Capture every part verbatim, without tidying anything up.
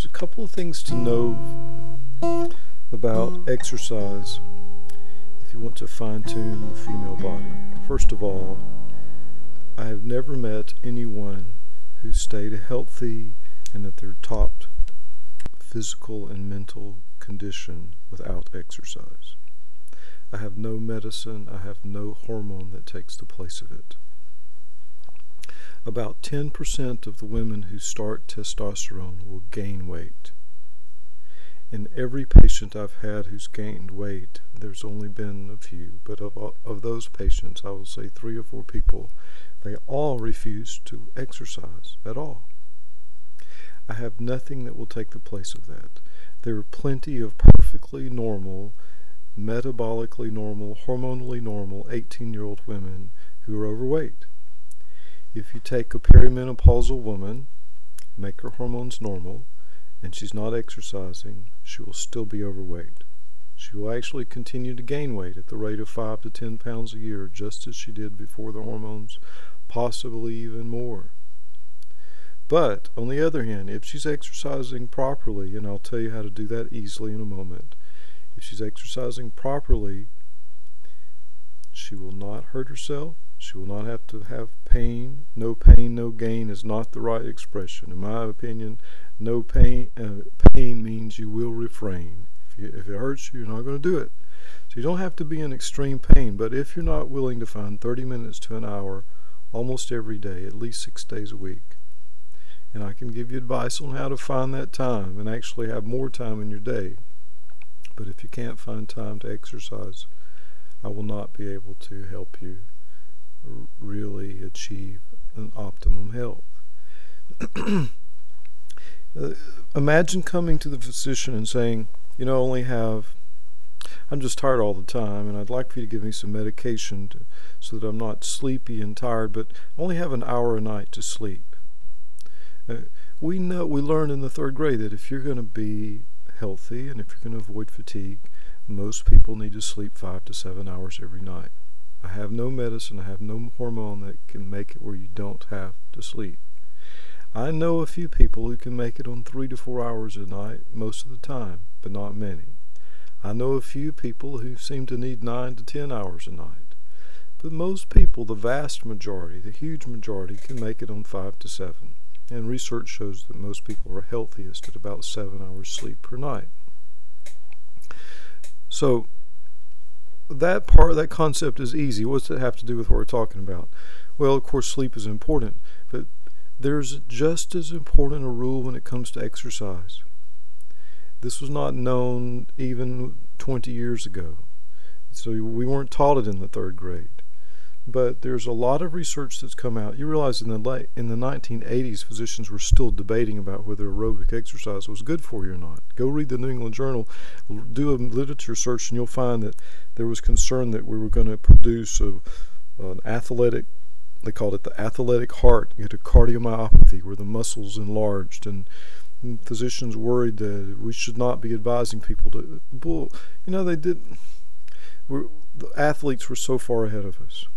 There's a couple of things to know about exercise if you want to fine-tune the female body. First of all, I have never met anyone who stayed healthy and at their top physical and mental condition without exercise. I have no medicine, I have no hormone that takes the place of it. About ten percent of the women who start testosterone will gain weight. In every patient I've had who's gained weight, there's only been a few, but of, of those patients, I will say three or four people, they all refuse to exercise at all. I have nothing that will take the place of that. There are plenty of perfectly normal, metabolically normal, hormonally normal eighteen-year-old women who are overweight. If you take a perimenopausal woman, make her hormones normal, and she's not exercising, she will still be overweight. She will actually continue to gain weight at the rate of five to ten pounds a year, just as she did before the hormones, possibly even more. But, on the other hand, if she's exercising properly, and I'll tell you how to do that easily in a moment, if she's exercising properly, she will not hurt herself. She will not have to have pain. No pain, no gain is not the right expression. In my opinion, no pain uh, pain means you will refrain. If, you, if it hurts you, you're not going to do it. So you don't have to be in extreme pain, but if you're not willing to find thirty minutes to an hour almost every day, at least six days a week, and I can give you advice on how to find that time and actually have more time in your day. But if you can't find time to exercise, I will not be able to help you really achieve an optimum health. uh, imagine coming to the physician and saying, you know, I only have, I'm just tired all the time, and I'd like for you to give me some medication to, so that I'm not sleepy and tired, but I only have an hour a night to sleep. Uh, we know, we learned in the third grade that if you're going to be healthy and if you're going to avoid fatigue, most people need to sleep five to seven hours every night. I have no medicine, I have no hormone that can make it where you don't have to sleep. I know a few people who can make it on three to four hours a night most of the time, but not many. I know a few people who seem to need nine to ten hours a night. But most people, the vast majority, the huge majority, can make it on five to seven. And research shows that most people are healthiest at about seven hours sleep per night. So, that part, that concept is easy. What's it have to do with what we're talking about? Well, of course, sleep is important, but there's just as important a rule when it comes to exercise. This was not known even twenty years ago, so we weren't taught it in the third grade. But there's a lot of research that's come out. You realize in the late, in the nineteen eighties, physicians were still debating about whether aerobic exercise was good for you or not. Go read the New England Journal, do a literature search, and you'll find that there was concern that we were going to produce a, an athletic, they called it the athletic heart, you had a cardiomyopathy where the muscles enlarged, and, and physicians worried that we should not be advising people to, bull, you know, they didn't, we're, the athletes were so far ahead of us.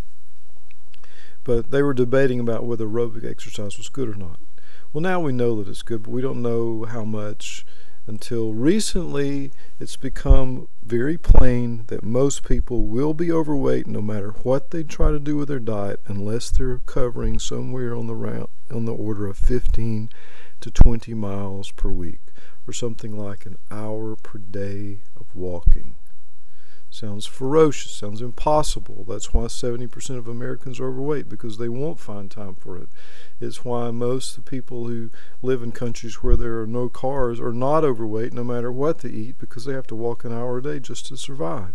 But they were debating about whether aerobic exercise was good or not. Well, now we know that it's good, but we don't know how much. Until recently, it's become very plain that most people will be overweight no matter what they try to do with their diet, unless they're covering somewhere on the round, on the order of fifteen to twenty miles per week, or something like an hour per day of walking. Sounds ferocious, sounds impossible. That's why seventy percent of Americans are overweight, because they won't find time for it. It's why most of the people who live in countries where there are no cars are not overweight no matter what they eat, because they have to walk an hour a day just to survive.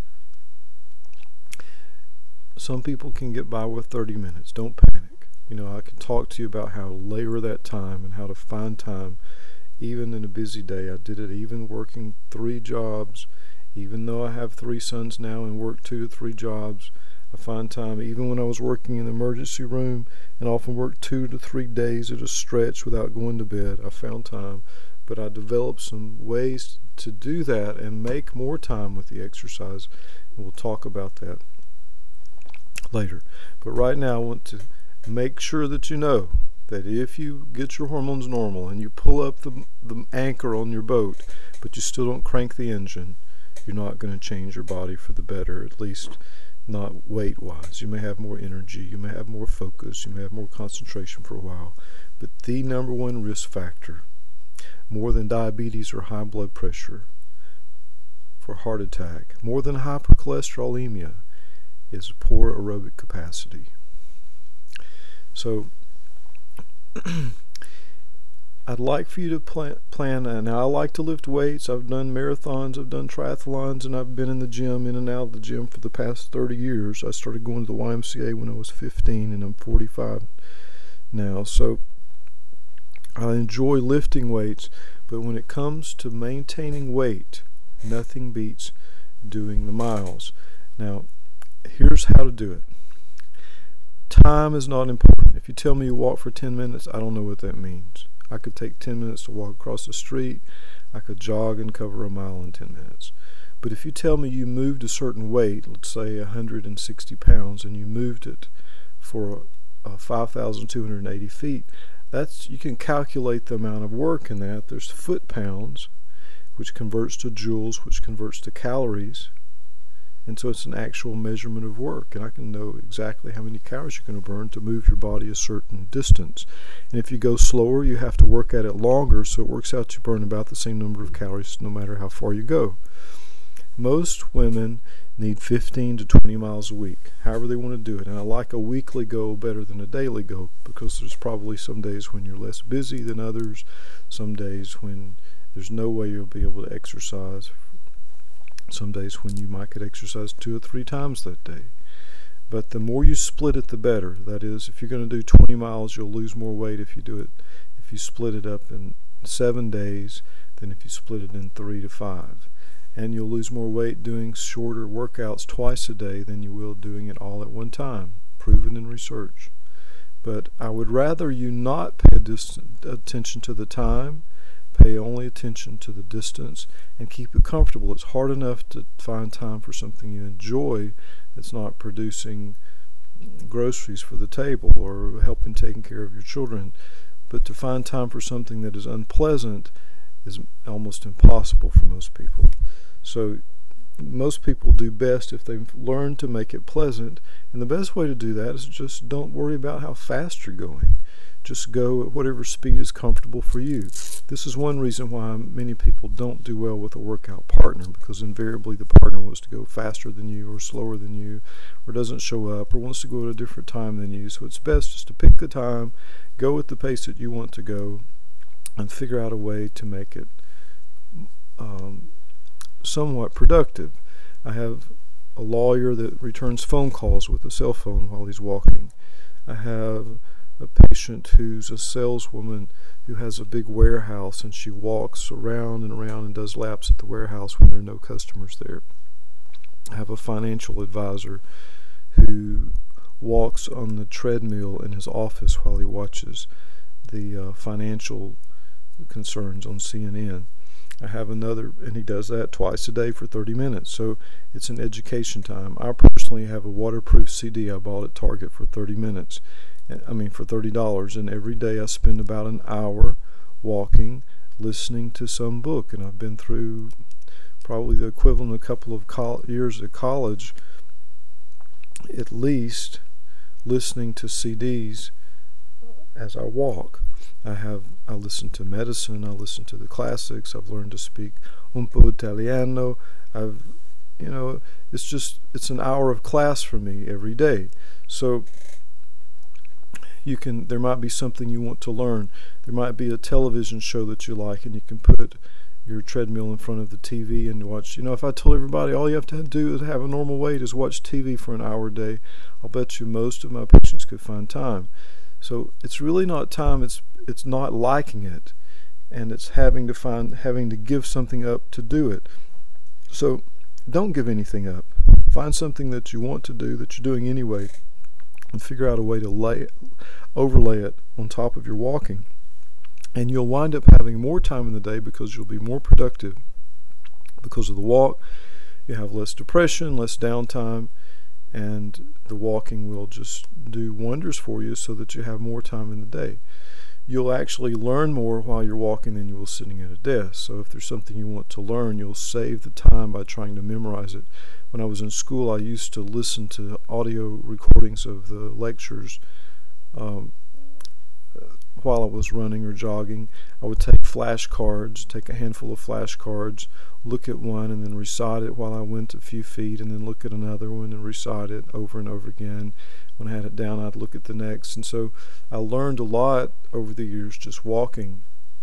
Some people can get by with thirty minutes. Don't panic. You know, I can talk to you about how to layer that time and how to find time even in a busy day. I did it even working three jobs. Even though I have three sons now and work two to three jobs, I find time. Even when I was working in the emergency room and often worked two to three days at a stretch without going to bed, I found time. But I developed some ways to do that and make more time with the exercise, and we'll talk about that later. But right now I want to make sure that you know that if you get your hormones normal and you pull up the, the anchor on your boat, but you still don't crank the engine, you're not going to change your body for the better, at least not weight-wise. You may have more energy, you may have more focus, you may have more concentration for a while, but the number one risk factor, more than diabetes or high blood pressure, for heart attack, more than hypercholesterolemia, is poor aerobic capacity. So I'd like for you to plan, plan and I like to lift weights. I've done marathons, I've done triathlons, and I've been in the gym, in and out of the gym for the past thirty years. I started going to the Y M C A when I was fifteen, and I'm forty-five now. So I enjoy lifting weights, but when it comes to maintaining weight, nothing beats doing the miles. Now, here's how to do it. Time is not important. If you tell me you walk for ten minutes, I don't know what that means. I could take ten minutes to walk across the street. I could jog and cover a mile in ten minutes. But if you tell me you moved a certain weight, let's say one hundred sixty pounds, and you moved it for uh, five thousand two hundred eighty feet, that's, you can calculate the amount of work in that. There's foot pounds, which converts to joules, which converts to calories. And so it's an actual measurement of work, and I can know exactly how many calories you're going to burn to move your body a certain distance. And if you go slower, you have to work at it longer, so it works out to burn about the same number of calories no matter how far you go. Most women need fifteen to twenty miles a week, however they want to do it. And I like a weekly goal better than a daily goal, because there's probably some days when you're less busy than others, some days when there's no way you'll be able to exercise, some days when you might get exercise two or three times that day. But the more you split it, the better. That is, if you're going to do twenty miles, you'll lose more weight if you do it, if you split it up in seven days than if you split it in three to five. And you'll lose more weight doing shorter workouts twice a day than you will doing it all at one time, proven in research. But I would rather you not pay attention to the time, pay only attention to the distance, and keep it comfortable. It's hard enough to find time for something you enjoy that's not producing groceries for the table or helping taking care of your children. But to find time for something that is unpleasant is almost impossible for most people. So most people do best if they've learned to make it pleasant, and the best way to do that is just don't worry about how fast you're going. Just go at whatever speed is comfortable for you. This is one reason why many people don't do well with a workout partner, because invariably the partner wants to go faster than you or slower than you, or doesn't show up, or wants to go at a different time than you. So it's best just to pick the time, go at the pace that you want to go, and figure out a way to make it um, somewhat productive. I have a lawyer that returns phone calls with a cell phone while he's walking. I have a patient who's a saleswoman who has a big warehouse, and she walks around and around and does laps at the warehouse when there are no customers there. I have a financial advisor who walks on the treadmill in his office while he watches the uh, financial concerns on C N N. I have another, and he does that twice a day for thirty minutes. So it's an education time. I personally have a waterproof C D I bought at Target for thirty minutes. I mean for thirty dollars, and every day I spend about an hour walking, listening to some book. And I've been through probably the equivalent of a couple of col- years at college, at least, listening to C Ds as I walk. I have I listen to medicine, I listen to the classics, I've learned to speak un po' Italiano. I've you know, it's just it's an hour of class for me every day. So you can there might be something you want to learn. There might be a television show that you like, and you can put your treadmill in front of the T V and watch. You know, if I told everybody all you have to do is have a normal weight is watch T V for an hour a day, I'll bet you most of my patients could find time. So it's really not time, it's it's not liking it, and it's having to find having to give something up to do it. So don't give anything up. Find something that you want to do, that you're doing anyway, and figure out a way to lay overlay it on top of your walking. And you'll wind up having more time in the day because you'll be more productive because of the walk. You have less depression, less downtime, and the walking will just do wonders for you so that you have more time in the day. You'll actually learn more while you're walking than you will sitting at a desk. So if there's something you want to learn, you'll save the time by trying to memorize it. When I was in school, I used to listen to audio recordings of the lectures um, while I was running or jogging. I would take flashcards, take a handful of flashcards, look at one and then recite it while I went a few feet, and then look at another one and recite it over and over again. When I had it down, I'd look at the next. And so I learned a lot over the years just walking.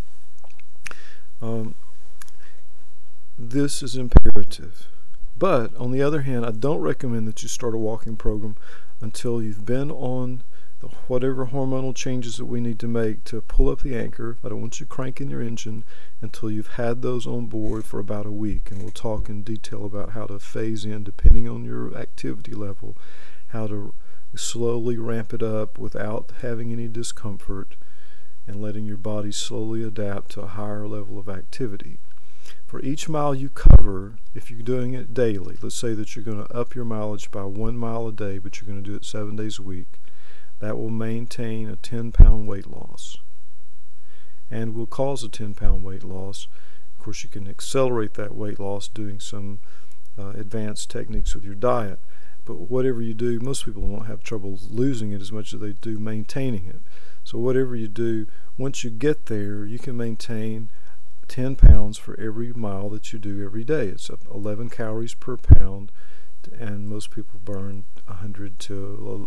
Um, this is imperative. But on the other hand, I don't recommend that you start a walking program until you've been on the whatever hormonal changes that we need to make to pull up the anchor. I don't want you cranking your engine until you've had those on board for about a week. And we'll talk in detail about how to phase in depending on your activity level, how to slowly ramp it up without having any discomfort, and letting your body slowly adapt to a higher level of activity. For each mile you cover, if you're doing it daily, let's say that you're going to up your mileage by one mile a day, but you're going to do it seven days a week, that will maintain a ten pound weight loss and will cause a ten pound weight loss. Of course, you can accelerate that weight loss doing some uh, advanced techniques with your diet. But whatever you do, most people won't have trouble losing it as much as they do maintaining it. So whatever you do, once you get there, you can maintain ten pounds for every mile that you do every day. It's eleven calories per pound, and most people burn one hundred to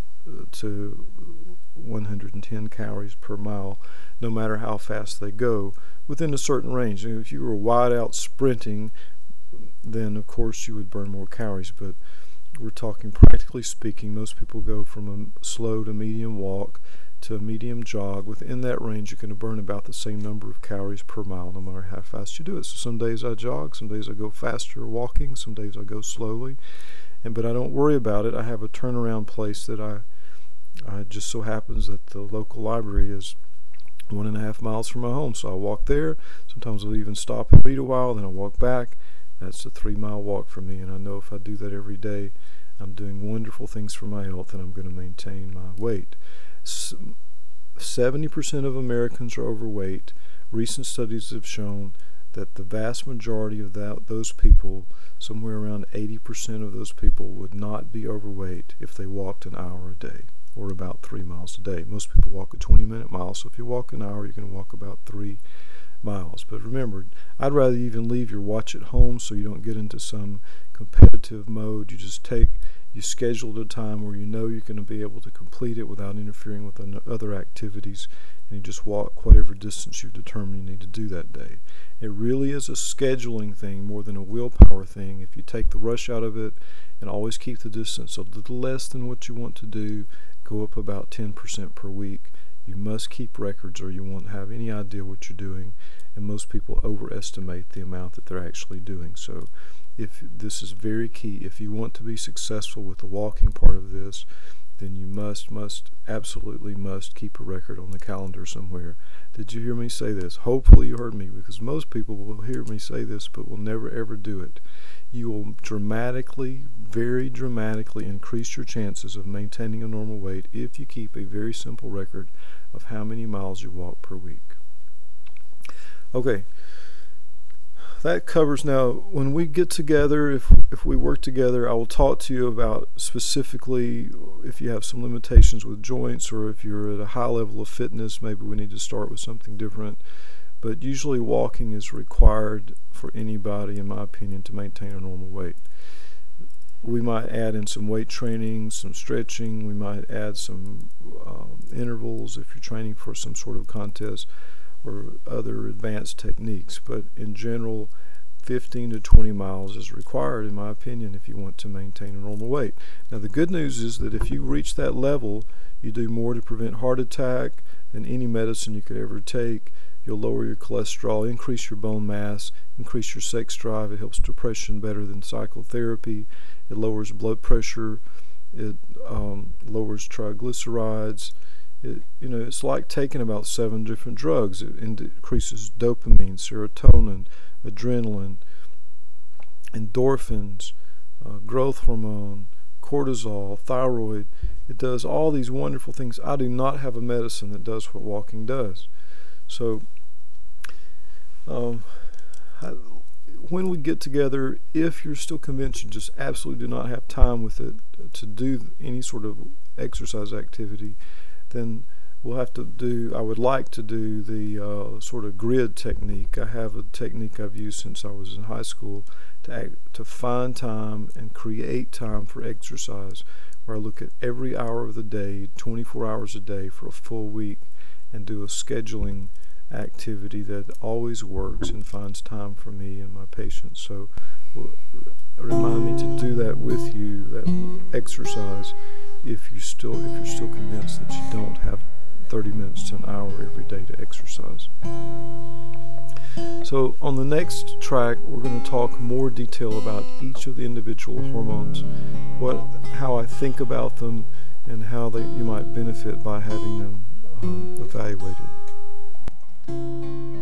one hundred ten calories per mile, no matter how fast they go, within a certain range. And if you were wide out sprinting, then of course you would burn more calories, but we're talking practically speaking, most people go from a slow to medium walk to a medium jog. Within that range, you're going to burn about the same number of calories per mile, no matter how fast you do it. So some days I jog, some days I go faster walking, some days I go slowly, and but I don't worry about it. I have a turnaround place that I, I just so happens that the local library is one and a half miles from my home, so I walk there. Sometimes I'll even stop and read a while, then I'll walk back. That's a three mile walk for me, and I know if I do that every day, I'm doing wonderful things for my health, and I'm going to maintain my weight. seventy percent of Americans are overweight. Recent studies have shown that the vast majority of that, those people, somewhere around eighty percent of those people, would not be overweight if they walked an hour a day, or about three miles a day. Most people walk a twenty minute mile, so if you walk an hour, you're going to walk about three miles. But remember, I'd rather even leave your watch at home so you don't get into some competitive mode. You just take, you schedule a time where you know you're going to be able to complete it without interfering with other activities, and you just walk whatever distance you determine you need to do that day. It really is a scheduling thing more than a willpower thing. If you take the rush out of it and always keep the distance a little less than what you want to do, go up about ten percent per week. You must keep records or you won't have any idea what you're doing, and most people overestimate the amount that they're actually doing. So if this is very key, if you want to be successful with the walking part of this, then you must, must, absolutely must keep a record on the calendar somewhere. Did you hear me say this? Hopefully you heard me, because most people will hear me say this but will never ever do it. You will dramatically, very dramatically increase your chances of maintaining a normal weight if you keep a very simple record of how many miles you walk per week. Okay, that covers now. When we get together, if if we work together, I will talk to you about specifically if you have some limitations with joints, or if you're at a high level of fitness, maybe we need to start with something different. But usually walking is required for anybody, in my opinion, to maintain a normal weight. We might add in some weight training, some stretching. We might add some um, intervals if you're training for some sort of contest, or other advanced techniques. But in general, fifteen to twenty miles is required, in my opinion, if you want to maintain a normal weight. Now the good news is that if you reach that level, you do more to prevent heart attack than any medicine you could ever take. You'll lower your cholesterol, increase your bone mass, increase your sex drive. It helps depression better than psychotherapy. It lowers blood pressure. It um, lowers triglycerides. It, you know, it's like taking about seven different drugs. It increases dopamine, serotonin, adrenaline, endorphins, uh, growth hormone, cortisol, thyroid. It does all these wonderful things. I do not have a medicine that does what walking does. So um, I, when we get together, if you're still convinced you just absolutely do not have time with it to do any sort of exercise activity, then we'll have to do, I would like to do the uh, sort of grid technique. I have a technique I've used since I was in high school to act, to find time and create time for exercise, where I look at every hour of the day, twenty-four hours a day for a full week, and do a scheduling activity that always works and finds time for me and my patients. So remind me to do that with you, that exercise, if you still if you're still convinced that you don't have thirty minutes to an hour every day to exercise. So on the next track, we're going to talk more detail about each of the individual hormones, what how I think about them, and how they, you might benefit by having them um, evaluated.